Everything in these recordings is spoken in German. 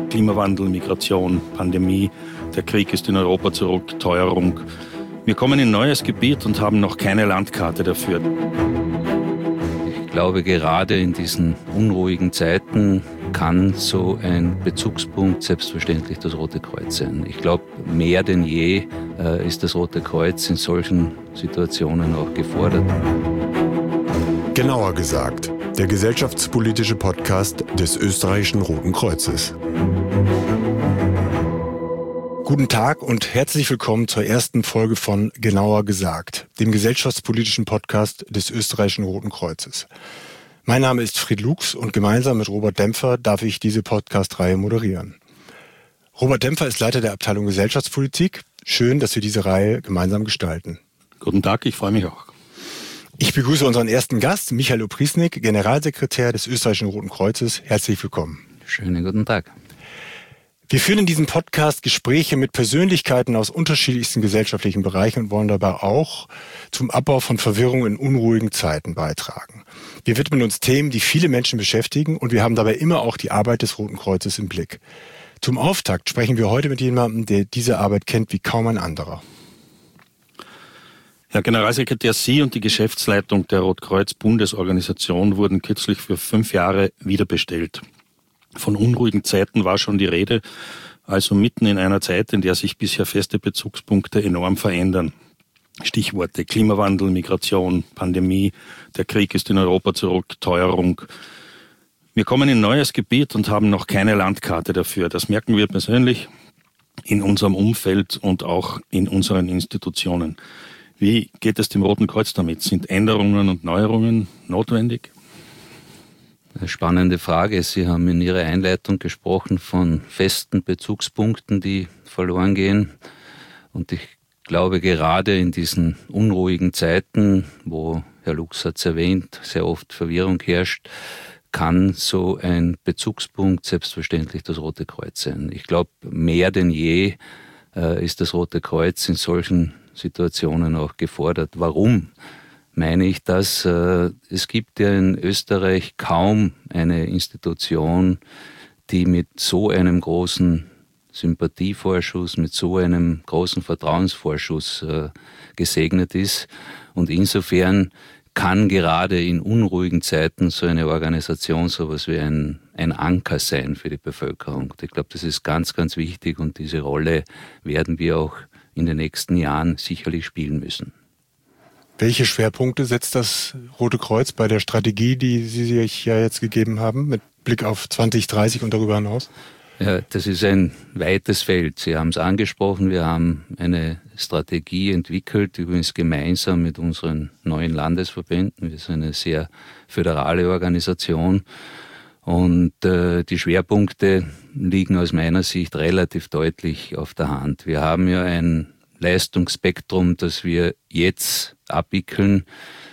Klimawandel, Migration, Pandemie, der Krieg ist in Europa zurück, Teuerung. Wir kommen in ein neues Gebiet und haben noch keine Landkarte dafür. Ich glaube, gerade in diesen unruhigen Zeiten kann so ein Bezugspunkt selbstverständlich das Rote Kreuz sein. Ich glaube, mehr denn je ist das Rote Kreuz in solchen Situationen auch gefordert. Genauer gesagt, der gesellschaftspolitische Podcast des österreichischen Roten Kreuzes. Guten Tag und herzlich willkommen zur ersten Folge von Genauer gesagt, dem gesellschaftspolitischen Podcast des österreichischen Roten Kreuzes. Mein Name ist Fried Lux und gemeinsam mit Robert Dempfer darf ich diese Podcast-Reihe moderieren. Robert Dempfer ist Leiter der Abteilung Gesellschaftspolitik. Schön, dass wir diese Reihe gemeinsam gestalten. Guten Tag, ich freue mich auch. Ich begrüße unseren ersten Gast, Michael Opriesnik, Generalsekretär des österreichischen Roten Kreuzes. Herzlich willkommen. Schönen guten Tag. Wir führen in diesem Podcast Gespräche mit Persönlichkeiten aus unterschiedlichsten gesellschaftlichen Bereichen und wollen dabei auch zum Abbau von Verwirrung in unruhigen Zeiten beitragen. Wir widmen uns Themen, die viele Menschen beschäftigen, und wir haben dabei immer auch die Arbeit des Roten Kreuzes im Blick. Zum Auftakt sprechen wir heute mit jemandem, der diese Arbeit kennt wie kaum ein anderer. Herr Generalsekretär, Sie und die Geschäftsleitung der Rotkreuz-Bundesorganisation wurden kürzlich für 5 Jahre wiederbestellt. Von unruhigen Zeiten war schon die Rede, also mitten in einer Zeit, in der sich bisher feste Bezugspunkte enorm verändern. Stichworte Klimawandel, Migration, Pandemie, der Krieg ist in Europa zurück, Teuerung. Wir kommen in ein neues Gebiet und haben noch keine Landkarte dafür. Das merken wir persönlich in unserem Umfeld und auch in unseren Institutionen. Wie geht es dem Roten Kreuz damit? Sind Änderungen und Neuerungen notwendig? Eine spannende Frage. Sie haben in Ihrer Einleitung gesprochen von festen Bezugspunkten, die verloren gehen. Und ich glaube, gerade in diesen unruhigen Zeiten, wo, Herr Lux hat es erwähnt, sehr oft Verwirrung herrscht, kann so ein Bezugspunkt selbstverständlich das Rote Kreuz sein. Ich glaube, mehr denn je ist das Rote Kreuz in solchen Situationen auch gefordert. Warum meine ich das? Es gibt ja in Österreich kaum eine Institution, die mit so einem großen Sympathievorschuss, mit so einem großen Vertrauensvorschuss gesegnet ist. Und insofern kann gerade in unruhigen Zeiten so eine Organisation sowas wie ein Anker sein für die Bevölkerung. Ich glaube, das ist ganz, ganz wichtig, und diese Rolle werden wir auch in den nächsten Jahren sicherlich spielen müssen. Welche Schwerpunkte setzt das Rote Kreuz bei der Strategie, die Sie sich ja jetzt gegeben haben, mit Blick auf 2030 und darüber hinaus? Ja, das ist ein weites Feld. Sie haben es angesprochen, wir haben eine Strategie entwickelt, übrigens gemeinsam mit unseren neuen Landesverbänden. Wir sind eine sehr föderale Organisation. Und die Schwerpunkte liegen aus meiner Sicht relativ deutlich auf der Hand. Wir haben ja ein Leistungsspektrum, das wir jetzt abwickeln,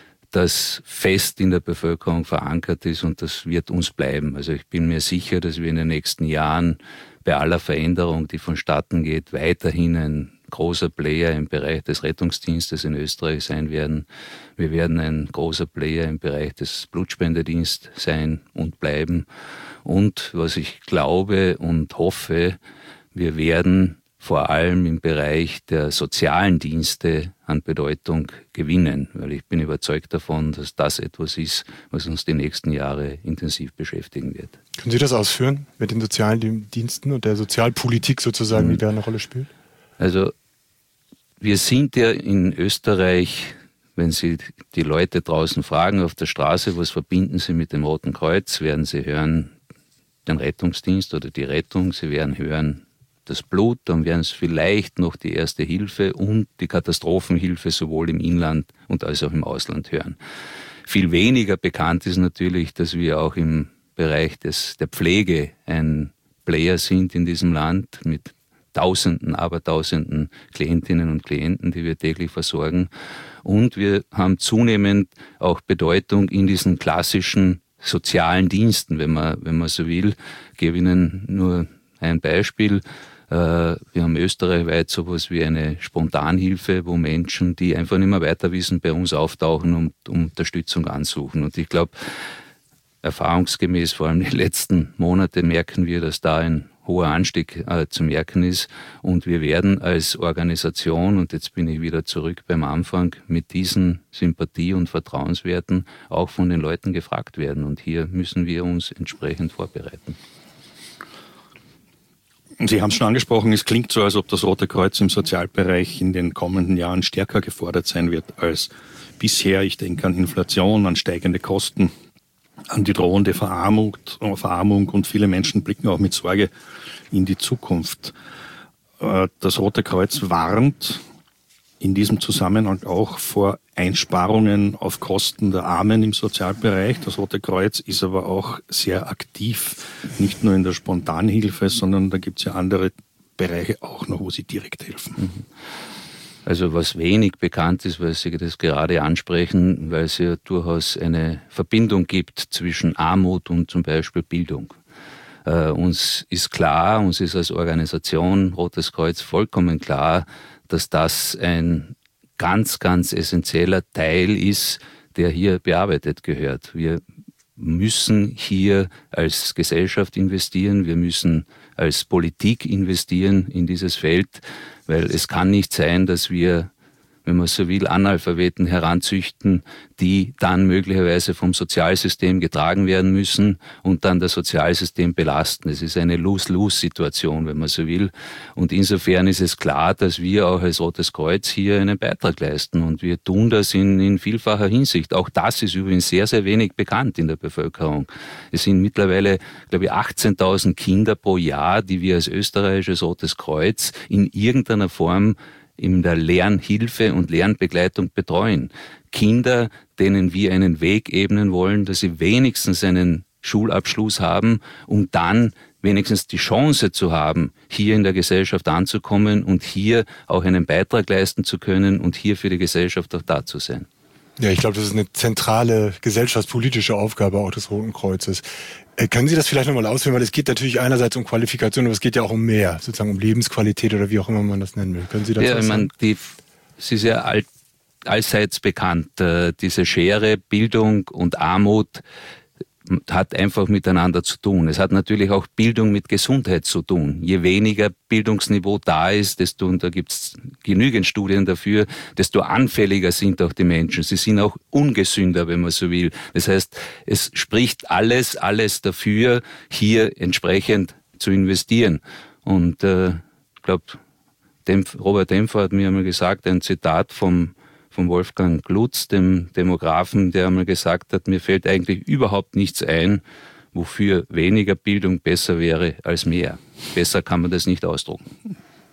das fest in der Bevölkerung verankert ist, und das wird uns bleiben. Also ich bin mir sicher, dass wir in den nächsten Jahren bei aller Veränderung, die vonstatten geht, weiterhin ein großer Player im Bereich des Rettungsdienstes in Österreich sein werden. Wir werden ein großer Player im Bereich des Blutspendedienstes sein und bleiben. Und was ich glaube und hoffe, wir werden vor allem im Bereich der sozialen Dienste an Bedeutung gewinnen, weil ich bin überzeugt davon, dass das etwas ist, was uns die nächsten Jahre intensiv beschäftigen wird. Können Sie das ausführen mit den sozialen Diensten und der Sozialpolitik sozusagen, die da eine Rolle spielt? Also wir sind ja in Österreich, wenn Sie die Leute draußen fragen auf der Straße, was verbinden Sie mit dem Roten Kreuz, werden Sie hören den Rettungsdienst oder die Rettung, Sie werden hören das Blut, dann werden es vielleicht noch die Erste Hilfe und die Katastrophenhilfe sowohl im Inland und als auch im Ausland hören. Viel weniger bekannt ist natürlich, dass wir auch im Bereich der Pflege ein Player sind in diesem Land mit Tausenden, Abertausenden Klientinnen und Klienten, die wir täglich versorgen. Und wir haben zunehmend auch Bedeutung in diesen klassischen sozialen Diensten, wenn man so will. Ich gebe Ihnen nur ein Beispiel. Wir haben österreichweit sowas wie eine Spontanhilfe, wo Menschen, die einfach nicht mehr weiter wissen, bei uns auftauchen und um Unterstützung ansuchen. Und ich glaube, erfahrungsgemäß, vor allem die letzten Monate, merken wir, dass da ein hoher Anstieg zu merken ist. Und wir werden als Organisation, und jetzt bin ich wieder zurück beim Anfang, mit diesen Sympathie- und Vertrauenswerten auch von den Leuten gefragt werden. Und hier müssen wir uns entsprechend vorbereiten. Sie haben es schon angesprochen, es klingt so, als ob das Rote Kreuz im Sozialbereich in den kommenden Jahren stärker gefordert sein wird als bisher. Ich denke an Inflation, an steigende Kosten, an die drohende Verarmung und viele Menschen blicken auch mit Sorge in die Zukunft. Das Rote Kreuz warnt in diesem Zusammenhang auch vor Einsparungen auf Kosten der Armen im Sozialbereich. Das Rote Kreuz ist aber auch sehr aktiv, nicht nur in der Spontanhilfe, sondern da gibt es ja andere Bereiche auch noch, wo sie direkt helfen. Also was wenig bekannt ist, weil Sie das gerade ansprechen, weil es ja durchaus eine Verbindung gibt zwischen Armut und zum Beispiel Bildung. Uns ist klar, uns ist als Organisation Rotes Kreuz vollkommen klar, dass das ein ganz, ganz essentieller Teil ist, der hier bearbeitet gehört. Wir müssen hier als Gesellschaft investieren, wir müssen als Politik investieren in dieses Feld, weil es kann nicht sein, dass wir, wenn man so will, Analphabeten heranzüchten, die dann möglicherweise vom Sozialsystem getragen werden müssen und dann das Sozialsystem belasten. Es ist eine Lose-Lose-Situation, wenn man so will. Und insofern ist es klar, dass wir auch als Rotes Kreuz hier einen Beitrag leisten. Und wir tun das in vielfacher Hinsicht. Auch das ist übrigens sehr, sehr wenig bekannt in der Bevölkerung. Es sind mittlerweile, glaube ich, 18.000 Kinder pro Jahr, die wir als österreichisches Rotes Kreuz in irgendeiner Form in der Lernhilfe und Lernbegleitung betreuen. Kinder, denen wir einen Weg ebnen wollen, dass sie wenigstens einen Schulabschluss haben, um dann wenigstens die Chance zu haben, hier in der Gesellschaft anzukommen und hier auch einen Beitrag leisten zu können und hier für die Gesellschaft auch da zu sein. Ja, ich glaube, das ist eine zentrale gesellschaftspolitische Aufgabe auch des Roten Kreuzes. Können Sie das vielleicht nochmal ausführen? Weil es geht natürlich einerseits um Qualifikation, aber es geht ja auch um mehr, sozusagen um Lebensqualität oder wie auch immer man das nennen will. Können Sie dazu was sagen? Es ist ja allseits bekannt, diese Schere Bildung und Armut hat einfach miteinander zu tun. Es hat natürlich auch Bildung mit Gesundheit zu tun. Je weniger Bildungsniveau da ist, und da gibt es genügend Studien dafür, desto anfälliger sind auch die Menschen. Sie sind auch ungesünder, wenn man so will. Das heißt, es spricht alles dafür, hier entsprechend zu investieren. Und ich glaube, Robert Dempfer hat mir einmal gesagt, ein Zitat von Wolfgang Glutz, dem Demografen, der einmal gesagt hat, mir fällt eigentlich überhaupt nichts ein, wofür weniger Bildung besser wäre als mehr. Besser kann man das nicht ausdrucken.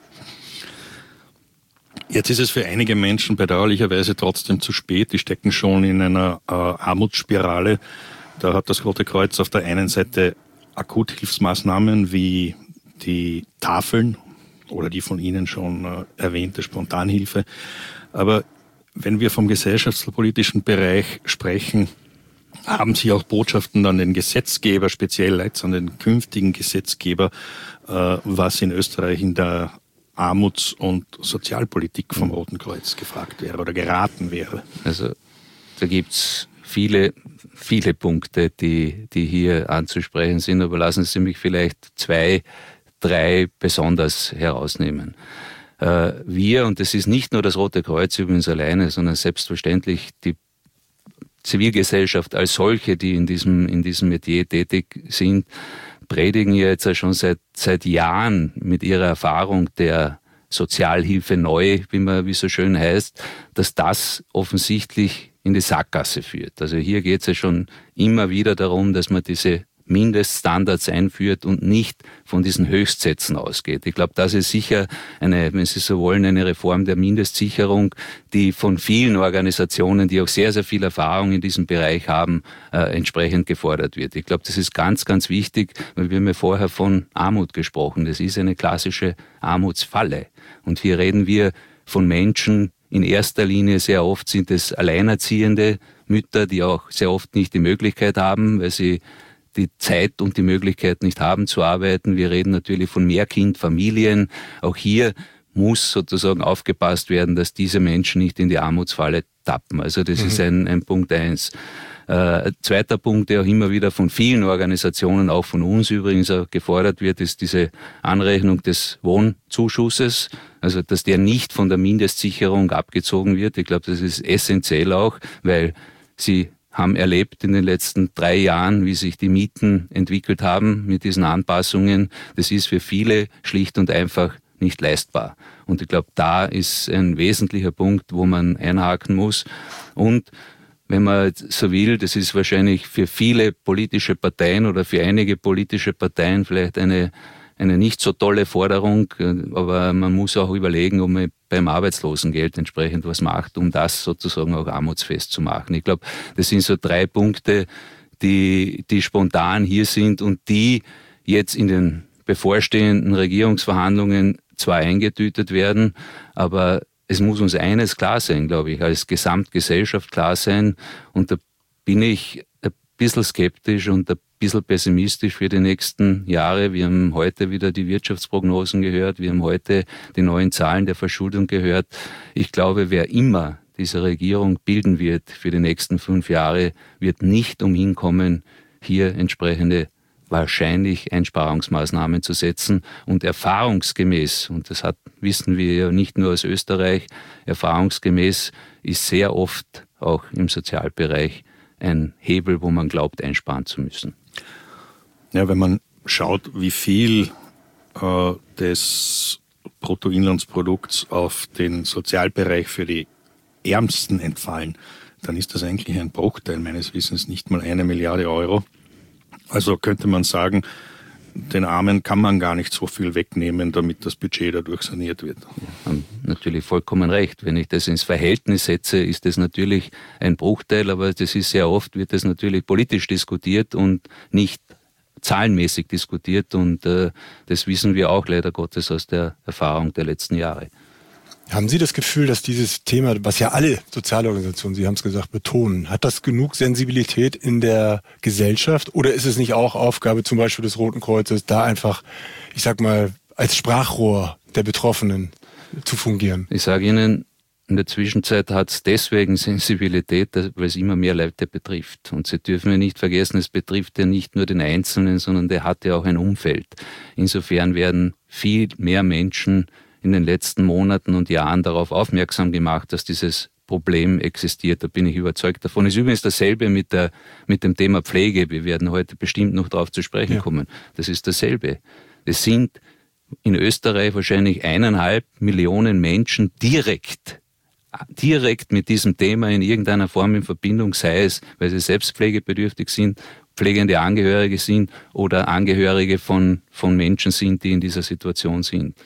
Jetzt ist es für einige Menschen bedauerlicherweise trotzdem zu spät. Die stecken schon in einer Armutsspirale. Da hat das Rote Kreuz auf der einen Seite Akuthilfsmaßnahmen wie die Tafeln oder die von Ihnen schon erwähnte Spontanhilfe. Aber wenn wir vom gesellschaftspolitischen Bereich sprechen, haben Sie auch Botschaften an den Gesetzgeber, speziell jetzt an den künftigen Gesetzgeber, was in Österreich in der Armuts- und Sozialpolitik vom Roten Kreuz gefragt wäre oder geraten wäre? Also da gibt's viele Punkte, die hier anzusprechen sind, aber lassen Sie mich vielleicht 2, 3 besonders herausnehmen. Wir, und das ist nicht nur das Rote Kreuz übrigens alleine, sondern selbstverständlich die Zivilgesellschaft als solche, die in diesem Metier tätig sind, predigen ja jetzt schon seit Jahren mit ihrer Erfahrung der Sozialhilfe neu, wie so schön heißt, dass das offensichtlich in die Sackgasse führt. Also hier geht es ja schon immer wieder darum, dass man diese Mindeststandards einführt und nicht von diesen Höchstsätzen ausgeht. Ich glaube, das ist sicher wenn Sie so wollen, eine Reform der Mindestsicherung, die von vielen Organisationen, die auch sehr, sehr viel Erfahrung in diesem Bereich haben, entsprechend gefordert wird. Ich glaube, das ist ganz, ganz wichtig, weil wir haben ja vorher von Armut gesprochen. Das ist eine klassische Armutsfalle. Und hier reden wir von Menschen, in erster Linie sehr oft sind es alleinerziehende Mütter, die auch sehr oft nicht die Möglichkeit haben, weil sie die Zeit und die Möglichkeit nicht haben zu arbeiten. Wir reden natürlich von Mehrkindfamilien. Auch hier muss sozusagen aufgepasst werden, dass diese Menschen nicht in die Armutsfalle tappen. Also das ist ein Punkt 1. Zweiter Punkt, der auch immer wieder von vielen Organisationen, auch von uns übrigens auch gefordert wird, ist diese Anrechnung des Wohnzuschusses, also dass der nicht von der Mindestsicherung abgezogen wird. Ich glaube, das ist essentiell auch, weil Sie haben erlebt in den letzten 3 Jahren, wie sich die Mieten entwickelt haben mit diesen Anpassungen. Das ist für viele schlicht und einfach nicht leistbar. Und ich glaube, da ist ein wesentlicher Punkt, wo man einhaken muss. Und wenn man so will, das ist wahrscheinlich für viele politische Parteien oder für einige politische Parteien vielleicht eine nicht so tolle Forderung, aber man muss auch überlegen, ob man beim Arbeitslosengeld entsprechend was macht, um das sozusagen auch armutsfest zu machen. Ich glaube, das sind so 3 Punkte, die spontan hier sind und die jetzt in den bevorstehenden Regierungsverhandlungen zwar eingetütet werden, aber es muss uns eines klar sein, glaube ich, als Gesamtgesellschaft klar sein. Und da bin ich ein bisschen skeptisch und ein bisschen pessimistisch für die nächsten Jahre. Wir haben heute wieder die Wirtschaftsprognosen gehört. Wir haben heute die neuen Zahlen der Verschuldung gehört. Ich glaube, wer immer diese Regierung bilden wird für die nächsten 5 Jahre, wird nicht umhin kommen, hier entsprechende wahrscheinlich Einsparungsmaßnahmen zu setzen und erfahrungsgemäß, und das wissen wir ja nicht nur aus Österreich, erfahrungsgemäß ist sehr oft auch im Sozialbereich ein Hebel, wo man glaubt, einsparen zu müssen. Ja, wenn man schaut, wie viel des Bruttoinlandsprodukts auf den Sozialbereich für die Ärmsten entfallen, dann ist das eigentlich ein Bruchteil meines Wissens, nicht mal 1 Milliarde Euro. Also könnte man sagen, den Armen kann man gar nicht so viel wegnehmen, damit das Budget dadurch saniert wird. Ja, haben natürlich vollkommen recht. Wenn ich das ins Verhältnis setze, ist das natürlich ein Bruchteil, aber das ist sehr oft, wird das natürlich politisch diskutiert und nicht zahlenmäßig diskutiert und das wissen wir auch leider Gottes aus der Erfahrung der letzten Jahre. Haben Sie das Gefühl, dass dieses Thema, was ja alle Sozialorganisationen, Sie haben es gesagt, betonen, hat das genug Sensibilität in der Gesellschaft oder ist es nicht auch Aufgabe zum Beispiel des Roten Kreuzes, da einfach, ich sag mal, als Sprachrohr der Betroffenen zu fungieren? Ich sage Ihnen, in der Zwischenzeit hat es deswegen Sensibilität, weil es immer mehr Leute betrifft. Und Sie dürfen ja nicht vergessen, es betrifft ja nicht nur den Einzelnen, sondern der hat ja auch ein Umfeld. Insofern werden viel mehr Menschen in den letzten Monaten und Jahren darauf aufmerksam gemacht, dass dieses Problem existiert. Da bin ich überzeugt davon. Es ist übrigens dasselbe mit dem Thema Pflege. Wir werden heute bestimmt noch darauf zu sprechen kommen. Das ist dasselbe. Es sind in Österreich wahrscheinlich 1,5 Millionen Menschen direkt mit diesem Thema in irgendeiner Form in Verbindung, sei es, weil sie selbst pflegebedürftig sind, pflegende Angehörige sind oder Angehörige von Menschen sind, die in dieser Situation sind.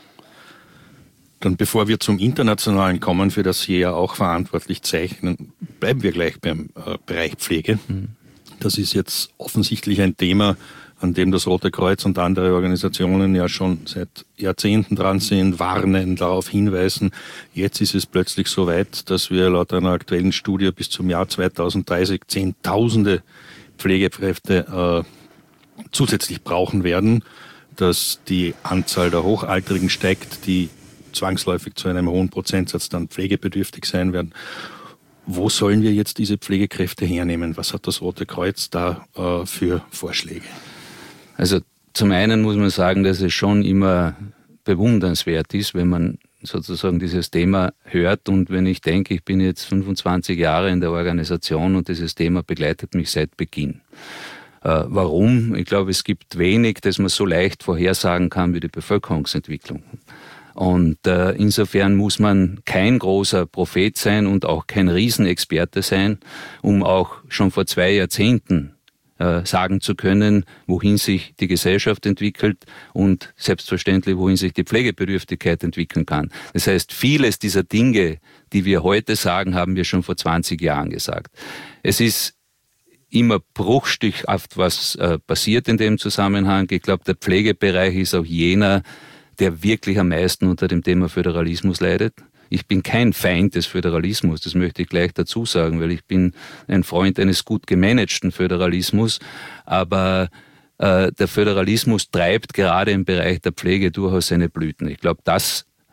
Dann bevor wir zum Internationalen kommen, für das Sie ja auch verantwortlich zeichnen, bleiben wir gleich beim Bereich Pflege. Das ist jetzt offensichtlich ein Thema, an dem das Rote Kreuz und andere Organisationen ja schon seit Jahrzehnten dran sind, warnen, darauf hinweisen. Jetzt ist es plötzlich so weit, dass wir laut einer aktuellen Studie bis zum Jahr 2030 Zehntausende Pflegekräfte zusätzlich brauchen werden, dass die Anzahl der Hochaltrigen steigt, die zwangsläufig zu einem hohen Prozentsatz dann pflegebedürftig sein werden. Wo sollen wir jetzt diese Pflegekräfte hernehmen? Was hat das Rote Kreuz da für Vorschläge? Also zum einen muss man sagen, dass es schon immer bewundernswert ist, wenn man sozusagen dieses Thema hört. Und wenn ich denke, ich bin jetzt 25 Jahre in der Organisation und dieses Thema begleitet mich seit Beginn. Warum? Ich glaube, es gibt wenig, das man so leicht vorhersagen kann wie die Bevölkerungsentwicklung. Und insofern muss man kein großer Prophet sein und auch kein Riesenexperte sein, um auch schon vor 2 Jahrzehnten sagen zu können, wohin sich die Gesellschaft entwickelt und selbstverständlich, wohin sich die Pflegebedürftigkeit entwickeln kann. Das heißt, vieles dieser Dinge, die wir heute sagen, haben wir schon vor 20 Jahren gesagt. Es ist immer bruchstichhaft, was passiert in dem Zusammenhang. Ich glaube, der Pflegebereich ist auch jener, der wirklich am meisten unter dem Thema Föderalismus leidet. Ich bin kein Feind des Föderalismus, das möchte ich gleich dazu sagen, weil ich bin ein Freund eines gut gemanagten Föderalismus. Aber der Föderalismus treibt gerade im Bereich der Pflege durchaus seine Blüten. Ich glaube, das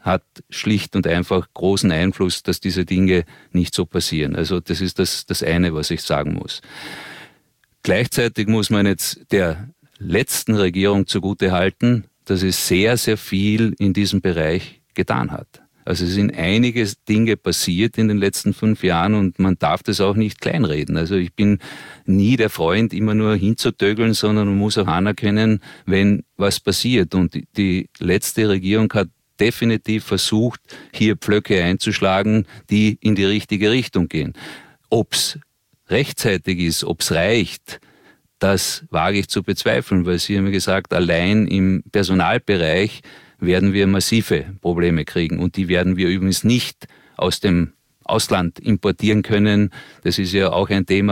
hat schlicht und einfach großen Einfluss, dass diese Dinge nicht so passieren. Also das ist das eine, was ich sagen muss. Gleichzeitig muss man jetzt der letzten Regierung zugutehalten, dass es sehr, sehr viel in diesem Bereich getan hat. Also es sind einige Dinge passiert in den letzten 5 Jahren und man darf das auch nicht kleinreden. Also ich bin nie der Freund, immer nur hinzutögeln, sondern man muss auch anerkennen, wenn was passiert. Und die letzte Regierung hat definitiv versucht, hier Pflöcke einzuschlagen, die in die richtige Richtung gehen. Ob's rechtzeitig ist, ob's reicht, das wage ich zu bezweifeln, weil Sie haben ja gesagt, allein im Personalbereich werden wir massive Probleme kriegen. Und die werden wir übrigens nicht aus dem Ausland importieren können. Das ist ja auch ein Thema,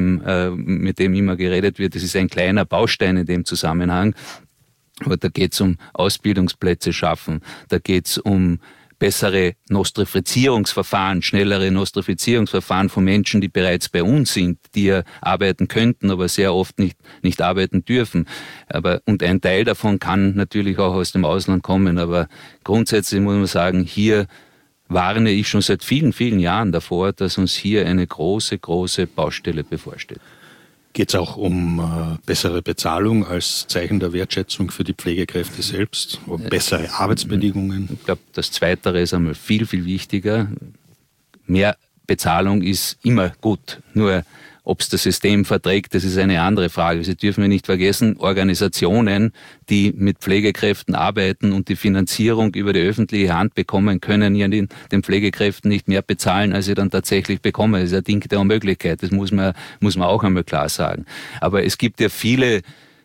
mit dem immer geredet wird. Das ist ein kleiner Baustein in dem Zusammenhang. Aber da geht es um Ausbildungsplätze schaffen. Da geht es um bessere Nostrifizierungsverfahren, schnellere Nostrifizierungsverfahren von Menschen, die bereits bei uns sind, die ja arbeiten könnten, aber sehr oft nicht arbeiten dürfen. Und ein Teil davon kann natürlich auch aus dem Ausland kommen, aber grundsätzlich muss man sagen, hier warne ich schon seit vielen, vielen Jahren davor, dass uns hier eine große, große Baustelle bevorsteht. Geht es auch um bessere Bezahlung als Zeichen der Wertschätzung für die Pflegekräfte selbst, um bessere Arbeitsbedingungen? Ich glaube, das Zweitere ist einmal viel, viel wichtiger. Mehr Bezahlung ist immer gut, nur ob es das System verträgt, das ist eine andere Frage. Sie dürfen wir nicht vergessen, Organisationen, die mit Pflegekräften arbeiten und die Finanzierung über die öffentliche Hand bekommen, können ja den Pflegekräften nicht mehr bezahlen, als sie dann tatsächlich bekommen. Das ist ein Ding der Unmöglichkeit, das muss man auch einmal klar sagen. Aber es gibt ja viele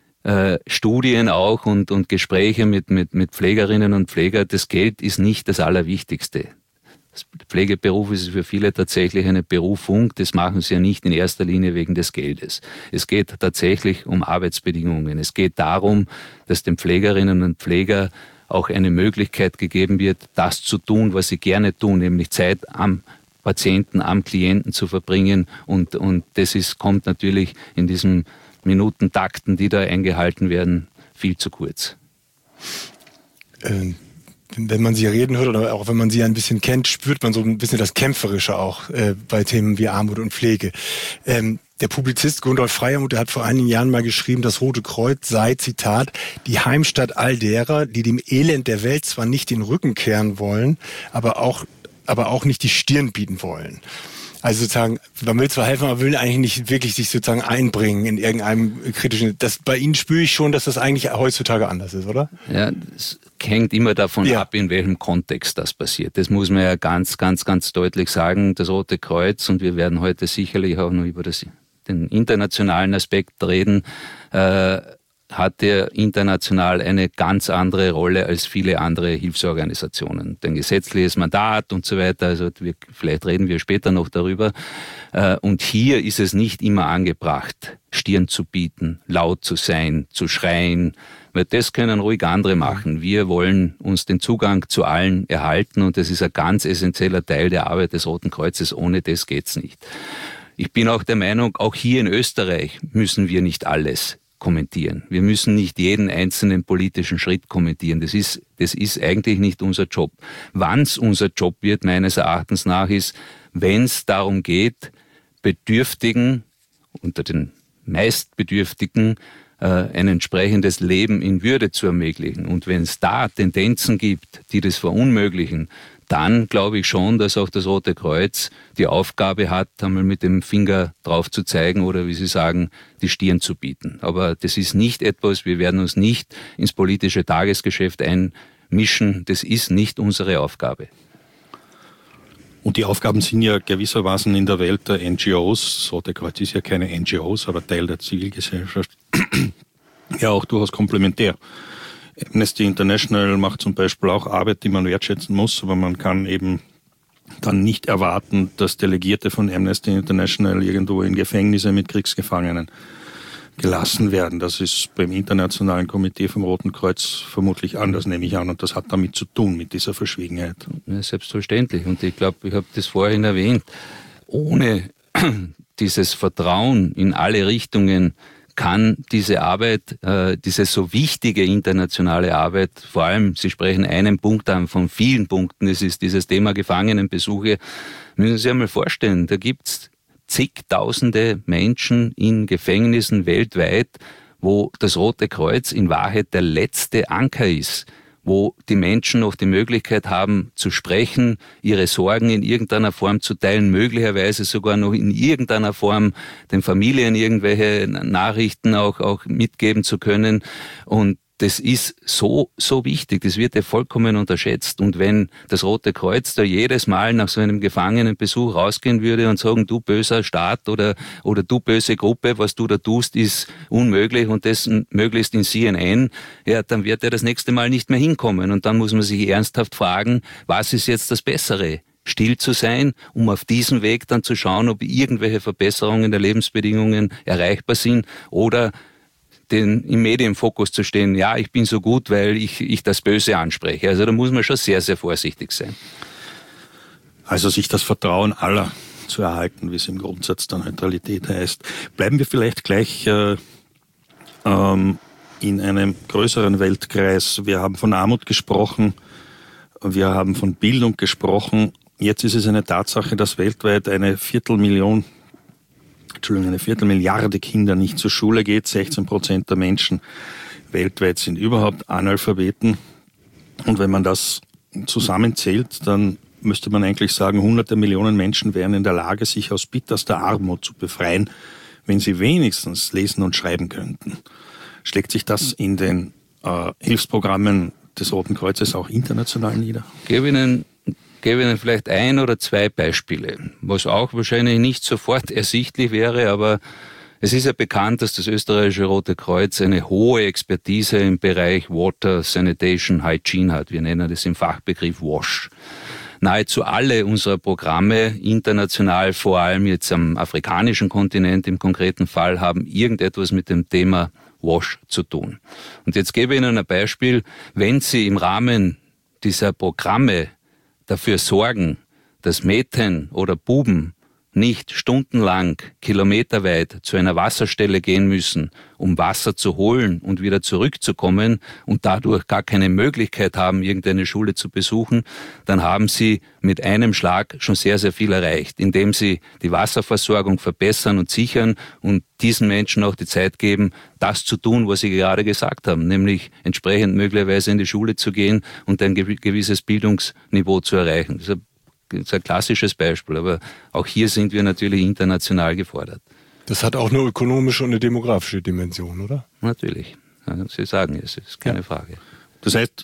Studien auch und Gespräche mit Pflegerinnen und Pflegern. Das Geld ist nicht das Allerwichtigste. Der Pflegeberuf ist für viele tatsächlich eine Berufung. Das machen sie ja nicht in erster Linie wegen des Geldes. Es geht tatsächlich um Arbeitsbedingungen. Es geht darum, dass den Pflegerinnen und Pflegern auch eine Möglichkeit gegeben wird, das zu tun, was sie gerne tun, nämlich Zeit am Patienten, am Klienten zu verbringen. Und das kommt natürlich in diesen Minutentakten, die da eingehalten werden, viel zu kurz. Wenn man sie reden hört oder auch wenn man sie ein bisschen kennt, spürt man so ein bisschen das Kämpferische auch bei Themen wie Armut und Pflege. Der Publizist Gundolf Freiermuth, der hat vor einigen Jahren mal geschrieben, das Rote Kreuz sei, Zitat, die Heimstatt all derer, die dem Elend der Welt zwar nicht den Rücken kehren wollen, aber auch nicht die Stirn bieten wollen. Also sozusagen, man will zwar helfen, aber will eigentlich nicht wirklich sich sozusagen einbringen in irgendeinem kritischen. Bei Ihnen spüre ich schon, dass das eigentlich heutzutage anders ist, oder? Ja, es hängt immer davon ab, in welchem Kontext das passiert. Das muss man ja ganz, ganz, ganz deutlich sagen. Das Rote Kreuz, und wir werden heute sicherlich auch noch über den internationalen Aspekt reden, hat er international eine ganz andere Rolle als viele andere Hilfsorganisationen. Ein gesetzliches Mandat und so weiter, also vielleicht reden wir später noch darüber. Und hier ist es nicht immer angebracht, Stirn zu bieten, laut zu sein, zu schreien, weil das können ruhig andere machen. Wir wollen uns den Zugang zu allen erhalten und das ist ein ganz essentieller Teil der Arbeit des Roten Kreuzes. Ohne das geht's nicht. Ich bin auch der Meinung, auch hier in Österreich müssen wir nicht alles kommentieren. Wir müssen nicht jeden einzelnen politischen Schritt kommentieren. Das ist eigentlich nicht unser Job. Wann's unser Job wird, meines Erachtens nach, ist, wenn es darum geht, Bedürftigen, unter den meistbedürftigen, ein entsprechendes Leben in Würde zu ermöglichen. Und wenn es da Tendenzen gibt, die das verunmöglichen, dann glaube ich schon, dass auch das Rote Kreuz die Aufgabe hat, einmal mit dem Finger drauf zu zeigen oder, wie Sie sagen, die Stirn zu bieten. Aber das ist nicht etwas, wir werden uns nicht ins politische Tagesgeschäft einmischen. Das ist nicht unsere Aufgabe. Und die Aufgaben sind ja gewissermaßen in der Welt der NGOs, das Rote Kreuz ist ja keine NGOs, aber Teil der Zivilgesellschaft, ja auch durchaus komplementär. Amnesty International macht zum Beispiel auch Arbeit, die man wertschätzen muss, aber man kann eben dann nicht erwarten, dass Delegierte von Amnesty International irgendwo in Gefängnisse mit Kriegsgefangenen gelassen werden. Das ist beim Internationalen Komitee vom Roten Kreuz vermutlich anders, nehme ich an. Und das hat damit zu tun, mit dieser Verschwiegenheit. Ja, selbstverständlich. Und ich glaube, ich habe das vorhin erwähnt. Ohne dieses Vertrauen in alle Richtungen kann diese Arbeit, diese so wichtige internationale Arbeit, vor allem, Sie sprechen einen Punkt an von vielen Punkten, es ist dieses Thema Gefangenenbesuche, müssen Sie sich einmal vorstellen, da gibt's zigtausende Menschen in Gefängnissen weltweit, wo das Rote Kreuz in Wahrheit der letzte Anker ist, wo die Menschen noch die Möglichkeit haben zu sprechen, ihre Sorgen in irgendeiner Form zu teilen, möglicherweise sogar noch in irgendeiner Form den Familien irgendwelche Nachrichten auch mitgeben zu können. Und das ist so wichtig, das wird ja vollkommen unterschätzt. Und wenn das Rote Kreuz da jedes Mal nach so einem Gefangenenbesuch rausgehen würde und sagen, du böser Staat oder du böse Gruppe, was du da tust, ist unmöglich und das möglichst in CNN, ja, dann wird er das nächste Mal nicht mehr hinkommen. Und dann muss man sich ernsthaft fragen, was ist jetzt das Bessere? Still zu sein, um auf diesem Weg dann zu schauen, ob irgendwelche Verbesserungen der Lebensbedingungen erreichbar sind oder im Medienfokus zu stehen, ja, ich bin so gut, weil ich das Böse anspreche. Also da muss man schon sehr, sehr vorsichtig sein. Also sich das Vertrauen aller zu erhalten, wie es im Grundsatz der Neutralität heißt. Bleiben wir vielleicht gleich in einem größeren Weltkreis. Wir haben von Armut gesprochen, wir haben von Bildung gesprochen. Jetzt ist es eine Tatsache, dass weltweit eine Viertelmilliarde Kinder nicht zur Schule geht. 16% der Menschen weltweit sind überhaupt Analphabeten. Und wenn man das zusammenzählt, dann müsste man eigentlich sagen, hunderte Millionen Menschen wären in der Lage, sich aus bitterster Armut zu befreien, wenn sie wenigstens lesen und schreiben könnten. Schlägt sich das in den Hilfsprogrammen des Roten Kreuzes auch international nieder? Gebe Ihnen vielleicht ein oder zwei Beispiele, was auch wahrscheinlich nicht sofort ersichtlich wäre, aber es ist ja bekannt, dass das österreichische Rote Kreuz eine hohe Expertise im Bereich Water, Sanitation, Hygiene hat. Wir nennen das im Fachbegriff WASH. Nahezu alle unserer Programme, international, vor allem jetzt am afrikanischen Kontinent im konkreten Fall, haben irgendetwas mit dem Thema WASH zu tun. Und jetzt gebe ich Ihnen ein Beispiel. Wenn Sie im Rahmen dieser Programme dafür sorgen, dass Mädchen oder Buben nicht stundenlang, kilometerweit zu einer Wasserstelle gehen müssen, um Wasser zu holen und wieder zurückzukommen und dadurch gar keine Möglichkeit haben, irgendeine Schule zu besuchen, dann haben sie mit einem Schlag schon sehr, sehr viel erreicht, indem sie die Wasserversorgung verbessern und sichern und diesen Menschen auch die Zeit geben, das zu tun, was sie gerade gesagt haben, nämlich entsprechend möglicherweise in die Schule zu gehen und ein gewisses Bildungsniveau zu erreichen. Das ist ein klassisches Beispiel, aber auch hier sind wir natürlich international gefordert. Das hat auch eine ökonomische und eine demografische Dimension, oder? Natürlich. Sie sagen es, ist keine Frage. Das heißt,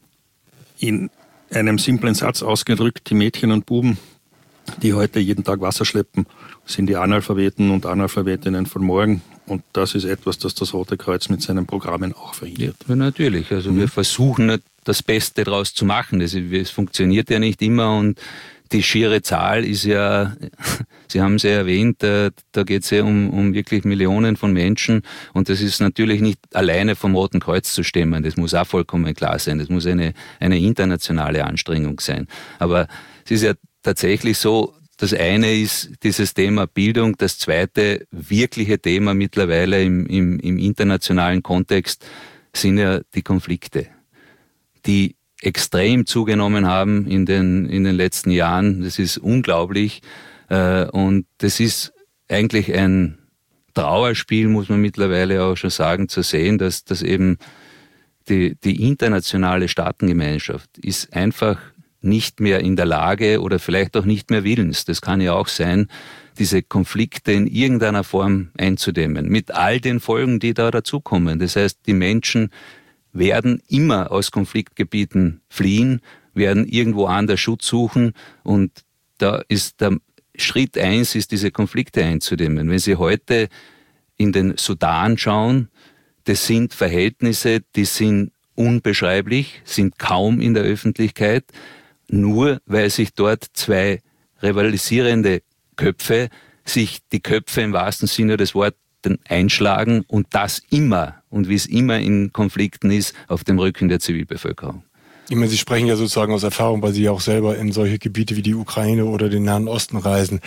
in einem simplen Satz ausgedrückt, die Mädchen und Buben, die heute jeden Tag Wasser schleppen, sind die Analphabeten und Analphabetinnen von morgen. Und das ist etwas, das das Rote Kreuz mit seinen Programmen auch verhindert. Ja, natürlich. Also wir versuchen das Beste daraus zu machen. Es funktioniert ja nicht immer und die schiere Zahl ist ja, Sie haben es ja erwähnt, da geht es ja um wirklich Millionen von Menschen und das ist natürlich nicht alleine vom Roten Kreuz zu stemmen. Das muss auch vollkommen klar sein. Das muss eine internationale Anstrengung sein. Aber es ist ja tatsächlich so, das eine ist dieses Thema Bildung, das zweite wirkliche Thema mittlerweile im internationalen Kontext sind ja die Konflikte, die extrem zugenommen haben in den letzten Jahren. Das ist unglaublich und das ist eigentlich ein Trauerspiel, muss man mittlerweile auch schon sagen, zu sehen, dass eben die internationale Staatengemeinschaft ist einfach nicht mehr in der Lage oder vielleicht auch nicht mehr willens, das kann ja auch sein, diese Konflikte in irgendeiner Form einzudämmen, mit all den Folgen, die da dazukommen. Das heißt, die Menschen werden immer aus Konfliktgebieten fliehen, werden irgendwo anders Schutz suchen und da ist der Schritt 1, ist diese Konflikte einzudämmen. Wenn Sie heute in den Sudan schauen, das sind Verhältnisse, die sind unbeschreiblich, sind kaum in der Öffentlichkeit, nur weil sich dort zwei rivalisierende Köpfe sich die Köpfe im wahrsten Sinne des Wortes einschlagen und das immer und wie es immer in Konflikten ist, auf dem Rücken der Zivilbevölkerung. Ich meine, Sie sprechen ja sozusagen aus Erfahrung, weil Sie ja auch selber in solche Gebiete wie die Ukraine oder den Nahen Osten reisen.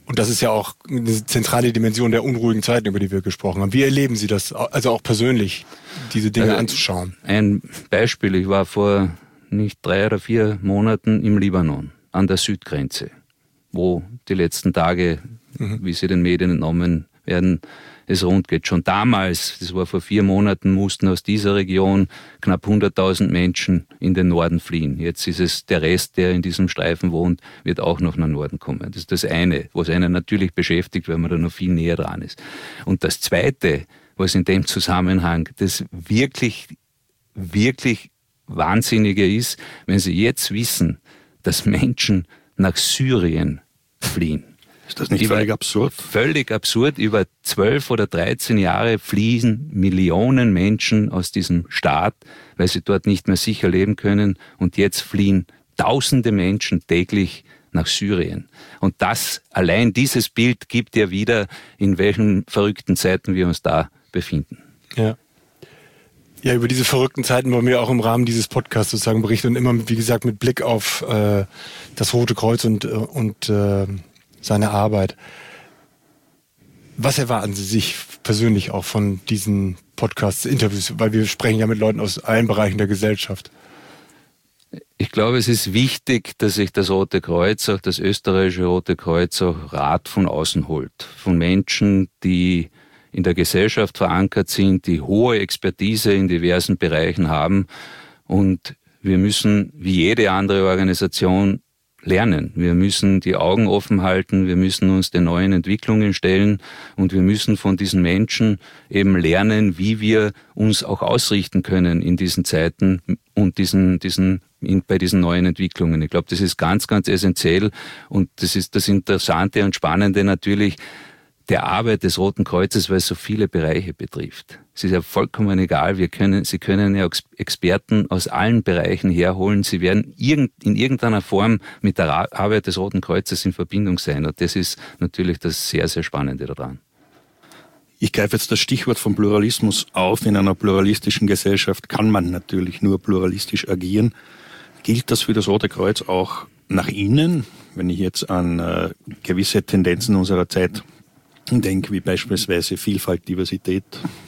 Und das ist ja auch eine zentrale Dimension der unruhigen Zeiten, über die wir gesprochen haben. Wie erleben Sie das, also auch persönlich, diese Dinge anzuschauen? Ein Beispiel, ich war vor nicht 3 oder 4 Monaten im Libanon, an der Südgrenze, wo die letzten Tage, wie sie den Medien entnommen werden, es rund geht. Schon damals, das war vor 4 Monaten, mussten aus dieser Region knapp 100.000 Menschen in den Norden fliehen. Jetzt ist es der Rest, der in diesem Streifen wohnt, wird auch noch nach Norden kommen. Das ist das eine, was einen natürlich beschäftigt, weil man da noch viel näher dran ist. Und das Zweite, was in dem Zusammenhang das wirklich, wirklich Wahnsinnige ist, wenn Sie jetzt wissen, dass Menschen nach Syrien fliehen. Ist das nicht völlig absurd? Völlig absurd. Über 12 oder 13 Jahre fliehen Millionen Menschen aus diesem Staat, weil sie dort nicht mehr sicher leben können. Und jetzt fliehen Tausende Menschen täglich nach Syrien. Und das, allein dieses Bild gibt ja wieder, in welchen verrückten Zeiten wir uns da befinden. Ja. Ja, über diese verrückten Zeiten wollen wir auch im Rahmen dieses Podcasts sozusagen berichten und immer, wie gesagt, mit Blick auf das Rote Kreuz und seine Arbeit. Was erwarten Sie sich persönlich auch von diesen Podcasts, Interviews? Weil wir sprechen ja mit Leuten aus allen Bereichen der Gesellschaft. Ich glaube, es ist wichtig, dass sich das Rote Kreuz, auch das österreichische Rote Kreuz, auch Rat von außen holt. Von Menschen, die in der Gesellschaft verankert sind, die hohe Expertise in diversen Bereichen haben. Und wir müssen, wie jede andere Organisation, lernen. Wir müssen die Augen offen halten, wir müssen uns den neuen Entwicklungen stellen und wir müssen von diesen Menschen eben lernen, wie wir uns auch ausrichten können in diesen Zeiten und bei diesen neuen Entwicklungen. Ich glaube, das ist ganz, ganz essentiell und das ist das Interessante und Spannende natürlich der Arbeit des Roten Kreuzes, weil es so viele Bereiche betrifft. Es ist ja vollkommen egal, Sie können ja Experten aus allen Bereichen herholen, sie werden in irgendeiner Form mit der Arbeit des Roten Kreuzes in Verbindung sein und das ist natürlich das sehr, sehr Spannende daran. Ich greife jetzt das Stichwort vom Pluralismus auf. In einer pluralistischen Gesellschaft kann man natürlich nur pluralistisch agieren. Gilt das für das Rote Kreuz auch nach innen? Wenn ich jetzt an gewisse Tendenzen unserer Zeit denke, wie beispielsweise Vielfalt, Diversität.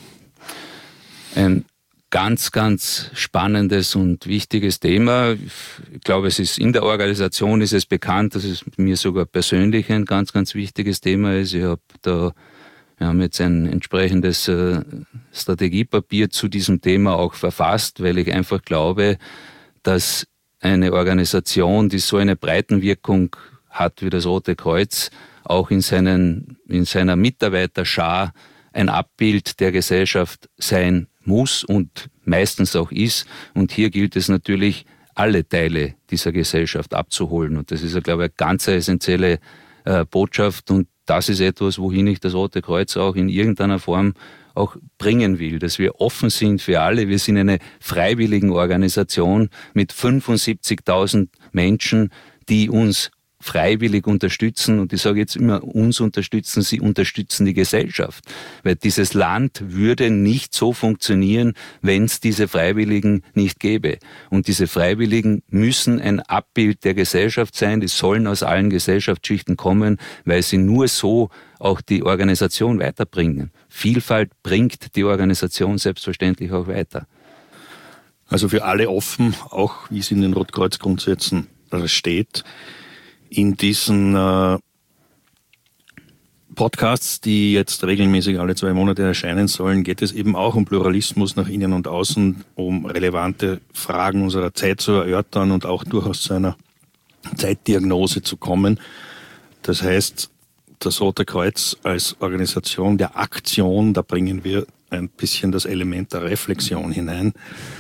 Ein ganz, ganz spannendes und wichtiges Thema. Ich glaube, es ist in der Organisation ist es bekannt, dass es mir sogar persönlich ein ganz, ganz wichtiges Thema ist. Wir haben jetzt ein entsprechendes Strategiepapier zu diesem Thema auch verfasst, weil ich einfach glaube, dass eine Organisation, die so eine Breitenwirkung hat wie das Rote Kreuz, auch in seiner Mitarbeiterschar ein Abbild der Gesellschaft sein muss und meistens auch ist. Und hier gilt es natürlich, alle Teile dieser Gesellschaft abzuholen. Und das ist, glaube ich, eine ganz essentielle Botschaft. Und das ist etwas, wohin ich das Rote Kreuz auch in irgendeiner Form auch bringen will, dass wir offen sind für alle. Wir sind eine freiwillige Organisation mit 75.000 Menschen, die uns freiwillig unterstützen und ich sage jetzt immer, uns unterstützen, sie unterstützen die Gesellschaft, weil dieses Land würde nicht so funktionieren, wenn es diese Freiwilligen nicht gäbe. Und diese Freiwilligen müssen ein Abbild der Gesellschaft sein, die sollen aus allen Gesellschaftsschichten kommen, weil sie nur so auch die Organisation weiterbringen. Vielfalt bringt die Organisation selbstverständlich auch weiter. Also für alle offen, auch wie es in den Rotkreuz-Grundsätzen steht. In diesen Podcasts, die jetzt regelmäßig alle 2 Monate erscheinen sollen, geht es eben auch um Pluralismus nach innen und außen, um relevante Fragen unserer Zeit zu erörtern und auch durchaus zu einer Zeitdiagnose zu kommen. Das heißt, das Rote Kreuz als Organisation der Aktion, da bringen wir ein bisschen das Element der Reflexion hinein.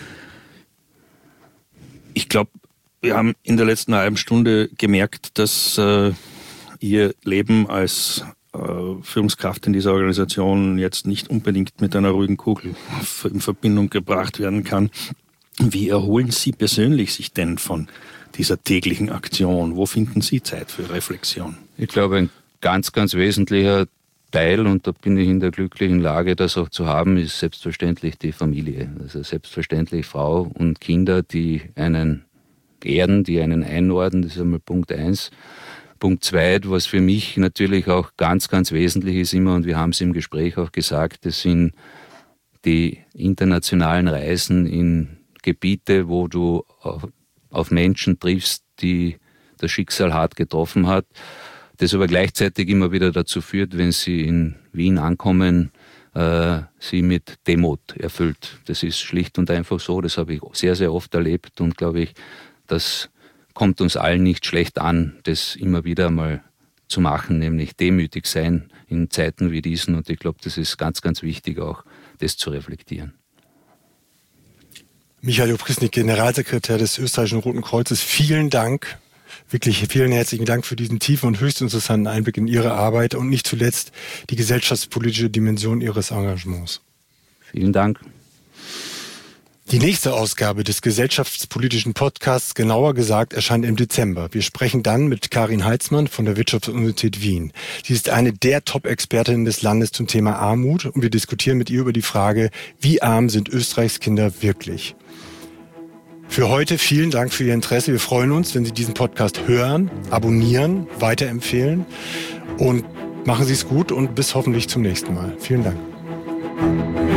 Ich glaube, wir haben in der letzten halben Stunde gemerkt, dass Ihr Leben als Führungskraft in dieser Organisation jetzt nicht unbedingt mit einer ruhigen Kugel in Verbindung gebracht werden kann. Wie erholen Sie persönlich sich denn von dieser täglichen Aktion? Wo finden Sie Zeit für Reflexion? Ich glaube, ein ganz, ganz wesentlicher Teil, und da bin ich in der glücklichen Lage, das auch zu haben, ist selbstverständlich die Familie. Also selbstverständlich Frau und Kinder, die einen erden, die einen einordnen, das ist einmal Punkt 1. Punkt 2, was für mich natürlich auch ganz, ganz wesentlich ist immer, und wir haben es im Gespräch auch gesagt, das sind die internationalen Reisen in Gebiete, wo du auf Menschen triffst, die das Schicksal hart getroffen hat, das aber gleichzeitig immer wieder dazu führt, wenn sie in Wien ankommen, sie mit Demut erfüllt. Das ist schlicht und einfach so, das habe ich sehr, sehr oft erlebt und glaube ich, das kommt uns allen nicht schlecht an, das immer wieder mal zu machen, nämlich demütig sein in Zeiten wie diesen. Und ich glaube, das ist ganz, ganz wichtig auch, das zu reflektieren. Michael Oprißnik, Generalsekretär des Österreichischen Roten Kreuzes, vielen Dank. Wirklich vielen herzlichen Dank für diesen tiefen und höchst interessanten Einblick in Ihre Arbeit und nicht zuletzt die gesellschaftspolitische Dimension Ihres Engagements. Vielen Dank. Die nächste Ausgabe des gesellschaftspolitischen Podcasts, genauer gesagt, erscheint im Dezember. Wir sprechen dann mit Karin Heitzmann von der Wirtschaftsuniversität Wien. Sie ist eine der Top-Expertinnen des Landes zum Thema Armut und wir diskutieren mit ihr über die Frage, wie arm sind Österreichs Kinder wirklich? Für heute vielen Dank für Ihr Interesse. Wir freuen uns, wenn Sie diesen Podcast hören, abonnieren, weiterempfehlen und machen Sie es gut und bis hoffentlich zum nächsten Mal. Vielen Dank.